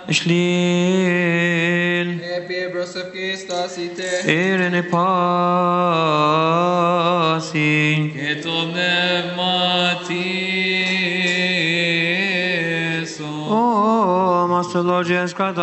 Shlil Irene Pasi Oh, Master Lord Jesus Christ,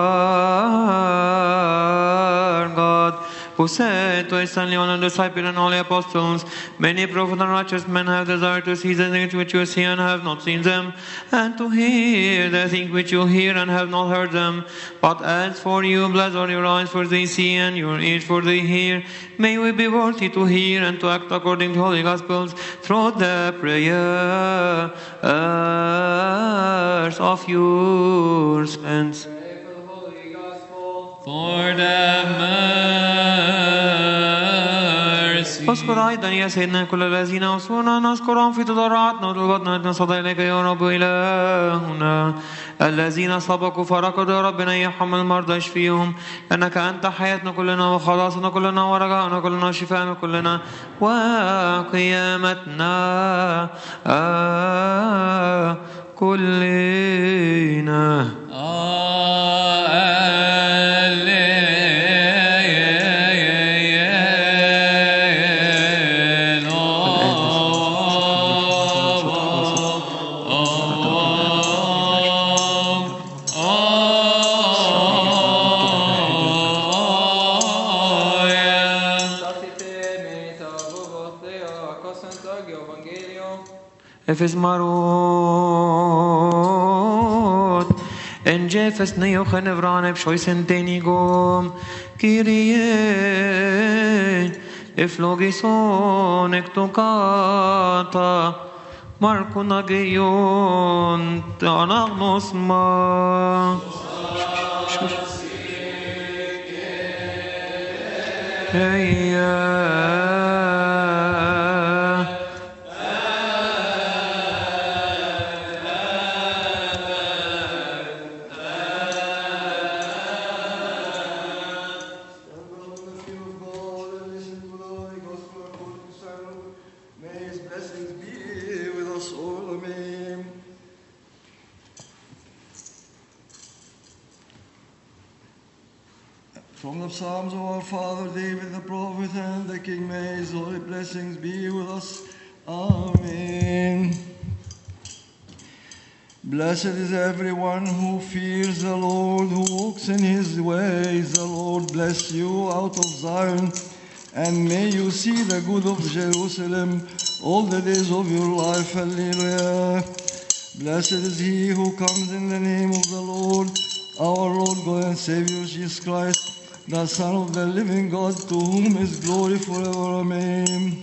our God, who said to his son Leon and disciple and all the apostles, many prophets and righteous men have desired to see the things which you see and have not seen them, and to hear the things which you hear and have not heard them. But as for you, blessed are your eyes for they see, and your ears for they hear. May we be worthy to hear and to act according to holy gospels through the prayers of your saints. Lord have mercy. اذكر أيضا يا سيدنا كل الذين أوصونا نذكرهم في تضرعاتنا وطلباتنا نصلي إليك يا رب إلهنا الذين سبقوا فركضوا يا رب نيحهم المرضى اشفيهم لأنك أنت حياتنا كلنا وخلاصنا كلنا ورجاءنا كلنا وشفاءنا كلنا وقيامتنا كلنا. Efes marot en jefes neo genevran ep shoisen tenigom Kyrie eflogison ektokata markunageyon tanagnos ma From the Psalms of our father David the prophet and the King, may his holy blessings be with us. Amen. Blessed is everyone who fears the Lord, who walks in his ways. The Lord bless you out of Zion, and may you see the good of Jerusalem all the days of your life. Hallelujah. Blessed is he who comes in the name of the Lord, our Lord God and Savior Jesus Christ, the Son of the living God, to whom is glory forever. Amen.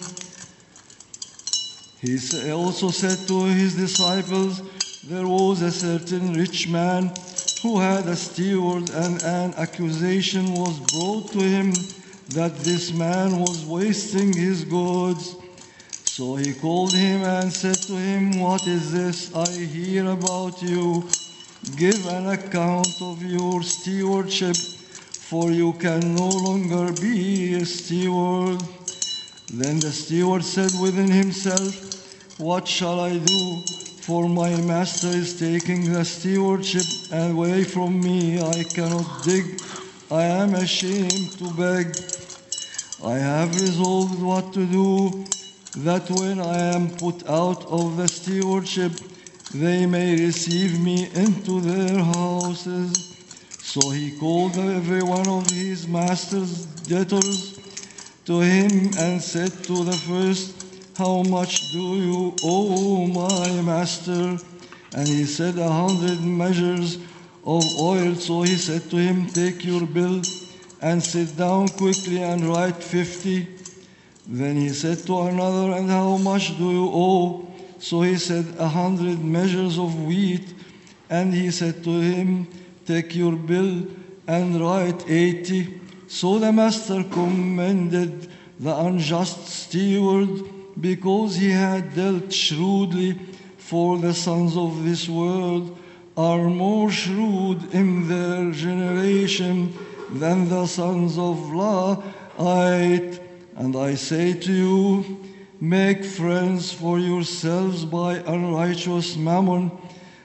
He also said to his disciples, there was a certain rich man who had a steward, and an accusation was brought to him that this man was wasting his goods. So he called him and said to him, what is this I hear about you? Give an account of your stewardship, for you can no longer be a steward. Then the steward said within himself, what shall I do? For my master is taking the stewardship away from me. I cannot dig. I am ashamed to beg. I have resolved what to do, that when I am put out of the stewardship, they may receive me into their houses. So he called every one of his master's debtors to him and said to the first, how much do you owe my master? And he said, 100 measures of oil. So he said to him, take your bill and sit down quickly and write 50. Then he said to another, and how much do you owe? So he said, 100 measures of wheat. And he said to him, take your bill and write 80. So the master commended the unjust steward, because he had dealt shrewdly. For the sons of this world are more shrewd in their generation than the sons of light. And I say to you, make friends for yourselves by unrighteous mammon,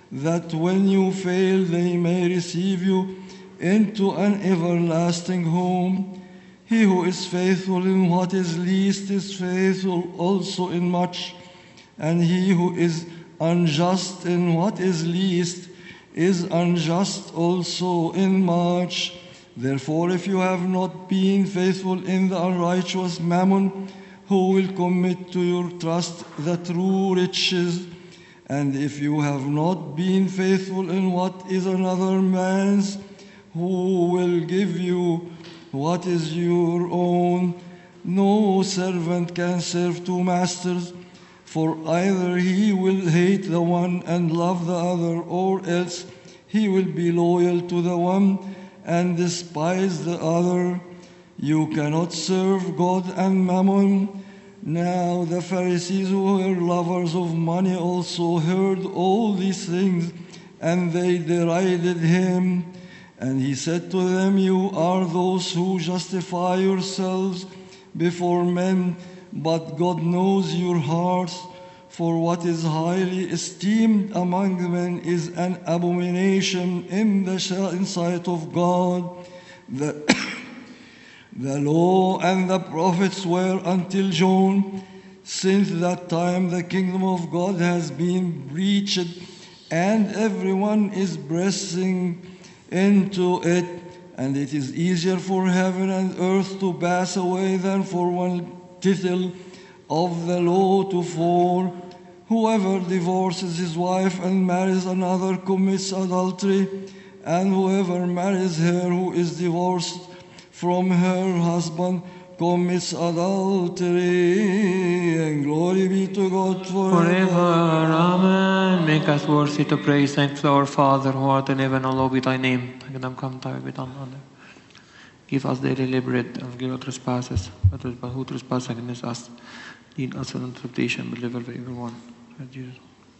that when you fail they may receive you into an everlasting home. He who is faithful in what is least is faithful also in much, and he who is unjust in what is least is unjust also in much. Therefore, if you have not been faithful in the unrighteous mammon, who will commit to your trust the true riches? And if you have not been faithful in what is another man's, who will give you what is your own? No servant can serve two masters, for either he will hate the one and love the other, or else he will be loyal to the one and despise the other. You cannot serve God and mammon. Now the Pharisees, who were lovers of money, also heard all these things, and they derided him. And he said to them, you are those who justify yourselves before men, but God knows your hearts. For what is highly esteemed among men is an abomination in the sight of God. The law and the prophets were until John. Since that time the kingdom of God has been preached, and everyone is pressing into it, and it is easier for heaven and earth to pass away than for one tittle of the law to fall. Whoever divorces his wife and marries another commits adultery, and whoever marries her who is divorced from her husband commits adultery. And glory be to God Forever, forever. Amen. Make us worthy to praise, thank our Father who art in heaven, hallowed be thy name. Thy kingdom come, thy will be done on earth. Give us daily bread, and forgive our trespasses, but who trespass against us. Lead us not into temptation, but deliver us from evil one. Lord Jesus.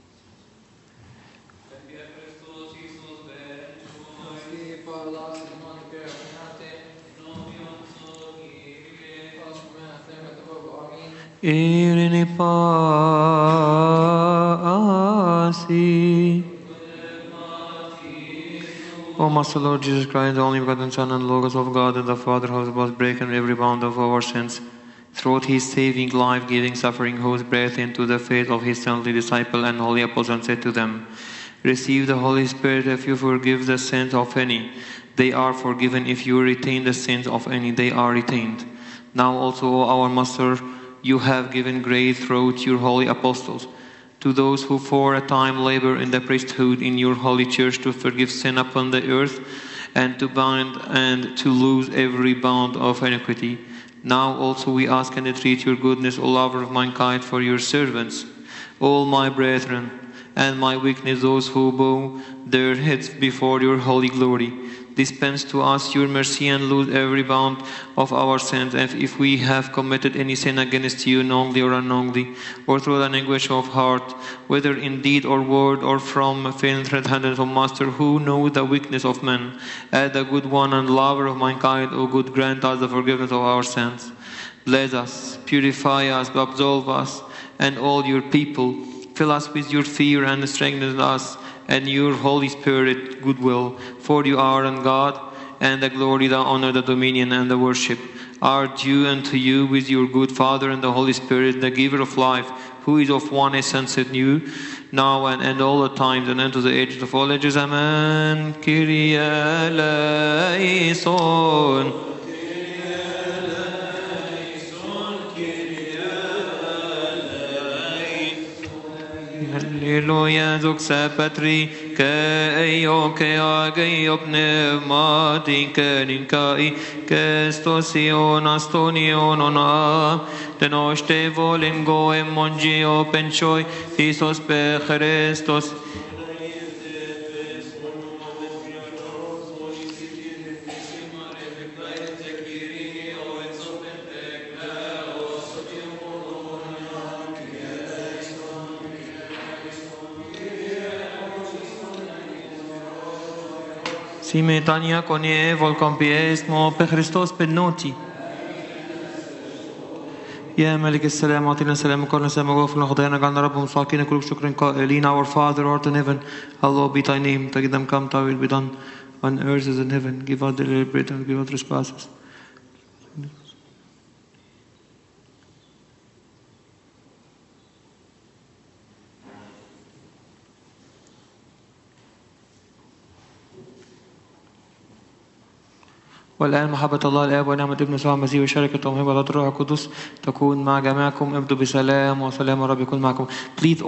Irene pasi. O Master Lord Jesus Christ, the only begotten Son and Logos of God and the Father, who was breaking every bound of our sins, throughout his saving, life-giving suffering, whose breath into the faith of his saintly disciple and holy apostle, and said to them, receive the Holy Spirit. If you forgive the sins of any, they are forgiven. If you retain the sins of any, they are retained. Now also, O our Master, you have given grace throughout your holy apostles to those who for a time labor in the priesthood in your holy church to forgive sin upon the earth and to bind and to loose every bound of iniquity. Now also we ask and entreat your goodness, O lover of mankind, for your servants, all my brethren, and my weakness, those who bow their heads before your holy glory. Dispense to us your mercy and loose every bound of our sins. And if we have committed any sin against you, knowingly or unknowingly, or through an anguish of heart, whether in deed or word, or from faint red-handed, O Master, who know the weakness of men, as the good one and lover of mankind, O good, grant us the forgiveness of our sins. Bless us, purify us, absolve us, and all your people. Fill us with your fear and strengthen us, and your Holy Spirit goodwill. For you are in God, and the glory, the honor, the dominion, and the worship are due unto you with your good Father and the Holy Spirit, the giver of life, who is of one essence in you, now and all the times, and unto the ages of all ages. Amen. Kyrie eleison. Alleluia, zuxa patri, ke eio, ke ageio pneumati, ke ninkai, ke stosion astonion ona, de noște volim goem mongio penchoi, Isos pe Christos. Si metania conie vol compiesmo pe Christos pe noti. يا ملك السلام أعطينا سلام وقرنا سلام وغفر لنا خطايانا جعلنا رب مستحقين كل شكر قائلين Our Father who art in heaven, hallowed be thy name. Thy kingdom come, thy will be done on earth as in heaven. Give us daily bread and give us trespasses. والآن محبة الله الآب ونعمة ابن يسوع المسيح وشركة وموهبة الروح القدس تكون مع جميعكم. ابدوا بسلام وسلام الرب يكون معكم. Please